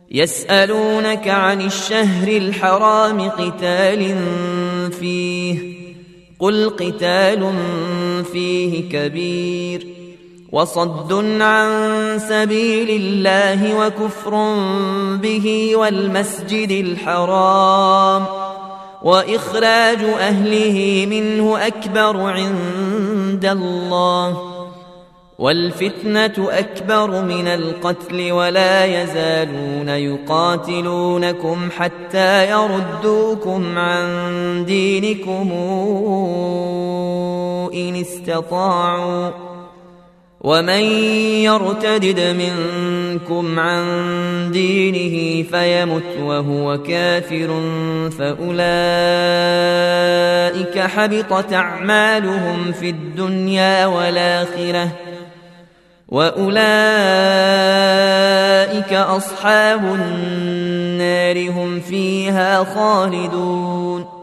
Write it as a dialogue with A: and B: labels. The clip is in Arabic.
A: يسألونك عن الشهر الحرام قتال فيه قل قتال فيه كبير وصد عن سبيل الله وكفر به والمسجد الحرام وإخراج أهله منه أكبر عند الله والفتنة أكبر من القتل ولا يزالون يقاتلونكم حتى يردوكم عن دينكم إن استطاعوا ومن يرتدد منكم عن دينه فيمت وهو كافر فأولئك حبطت أعمالهم في الدنيا والآخرة وأولئك أصحاب النار هم فيها خالدون